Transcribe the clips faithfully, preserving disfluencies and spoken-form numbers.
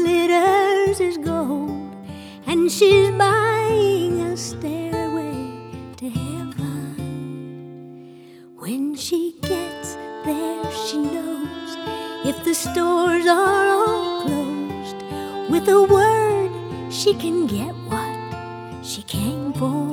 glitters as gold, and she's buying a stairway to heaven. When she gets there, she knows if the stores are all closed, with a word she can get what she came for.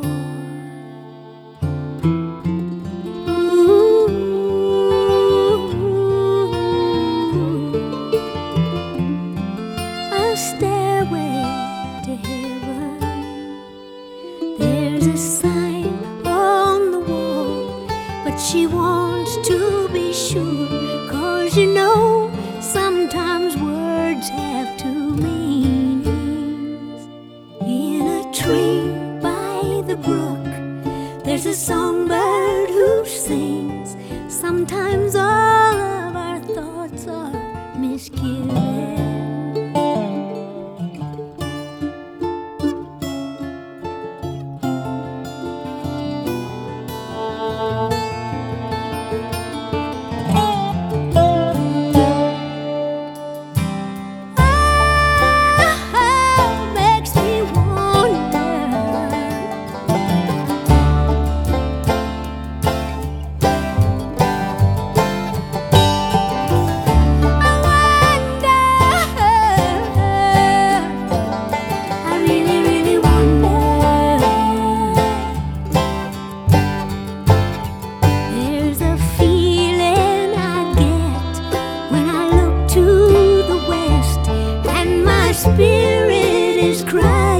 A stairway to heaven. There's a sign on the wall, but she wants to be sure, 'cause you know sometimes words have two meanings. In a tree by the brook, there's a songbird who sings. Sometimes all of our thoughts are misgiven. Spirit is crying.